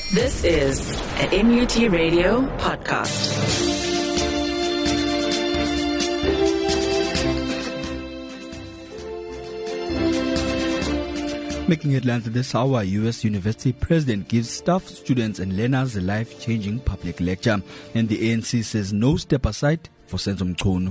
This is a MUT Radio podcast. Making headlines this hour, U.S. University President gives staff, students and learners a life-changing public lecture. And the ANC says no step aside for Senzo Mchunu.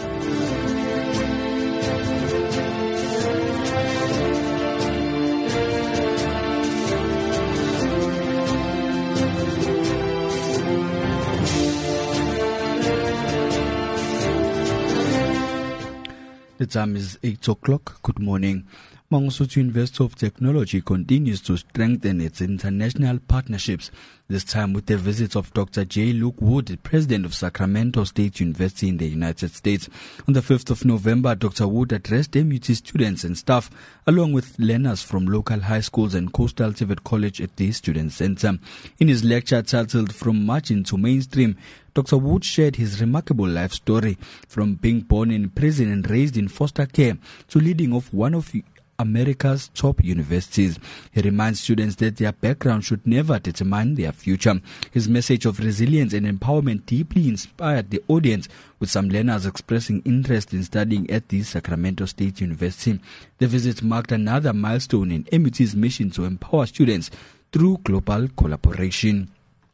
The time is 8 o'clock. Good morning. Mangosuthu University of Technology continues to strengthen its international partnerships, this time with the visit of Dr. J. Luke Wood, the president of Sacramento State University in the United States. On the 5th of November, Dr. Wood addressed MUT students and staff, along with learners from local high schools and Coastal Civet College at the Student Center. In his lecture titled From Margin to Mainstream, Dr. Wood shared his remarkable life story, from being born in prison and raised in foster care to leading of one of America's top universities. He reminds students that their background should never determine their future. His message of resilience and empowerment deeply inspired the audience, with some learners expressing interest in studying at the Sacramento State University. The visit marked another milestone in MUT's mission to empower students through global collaboration.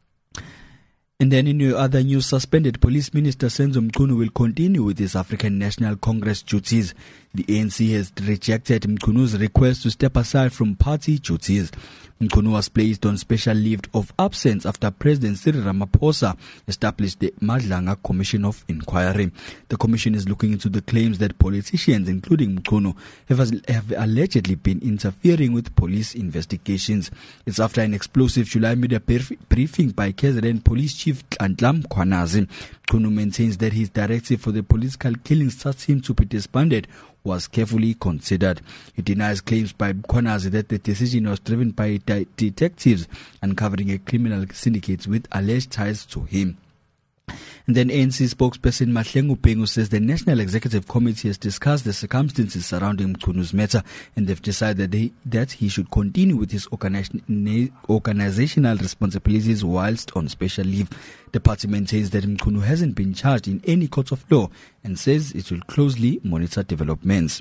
And then in other news, suspended Police Minister Senzo Mchunu will continue with his African National Congress duties. The ANC has rejected Mchunu's request to step aside from party duties. Mchunu was placed on special leave of absence after President Cyril Ramaphosa established the Madlanga Commission of Inquiry. The commission is looking into the claims that politicians, including Mchunu, have allegedly been interfering with police investigations. It's after an explosive July media briefing by KZN Police Chief Ntlam Khwanazi. Mchunu maintains that his directive for the political killings tasked him to be disbanded was carefully considered. He denies claims by Khwanazi that the decision was driven by detectives uncovering a criminal syndicate with alleged ties to him. And then ANC spokesperson Mahlengu Pengu says the National Executive Committee has discussed the circumstances surrounding Mchunu's matter, and they've decided that he should continue with his organizational responsibilities whilst on special leave. The party maintains that Mchunu hasn't been charged in any court of law and says it will closely monitor developments.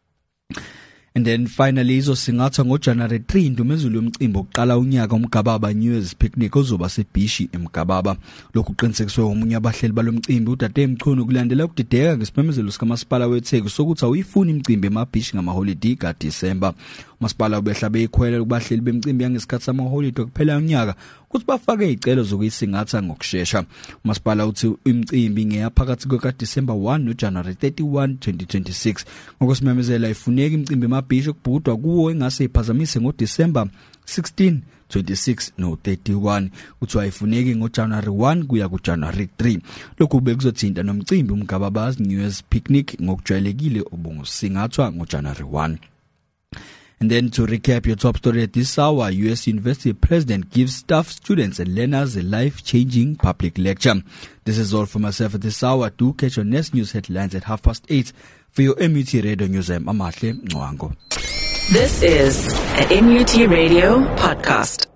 And then finally, izosingatha ngoJanuary 3 indumezulu yomcimbi oqala unyaka uMgababa New Year's Picnic ozoba seBhishi eMgababa. Lokhu kuqinisekiswe omunye abahleli balomcimbi uDade Mchunu kulandela ukudideka ngesimemezelo sikamasipala weTheku sokuthi awuyifuni imicimbi emaBhishi ngamaholidi kaDisemba. Umasipala ubehlabe ikhwela kubahleli bemicimbi yangesikhathi samaholidi okuphela unyaka ukuthi bafake izicelo zokuyisingatha ngokusheshsha. Umasipala uthi imicimbi ngeyaphakathi kukaDisemba 1 noJanuary 31, 2026. Ngokusimemezela ifuneka imicimbi emaBhishi okubhudwa kuwo engase iphazamise ngoDisemba 16, 26 no 31. Uthi ayifuneki ngoJanuary 1 kuya kuJanuary 3. Lokhu bekuzothinta nomcimbi uMgababa New Year's Picnic ngokujwayelekile obungusingathwa ngoJanuary 1. And then to recap your top story at this hour, U.S. University President gives staff, students and learners a life-changing public lecture. This is all for myself at this hour. Do catch your next news headlines at 8:30. For your MUT Radio News, I'm Amahle Ngwango. This is a MUT Radio podcast.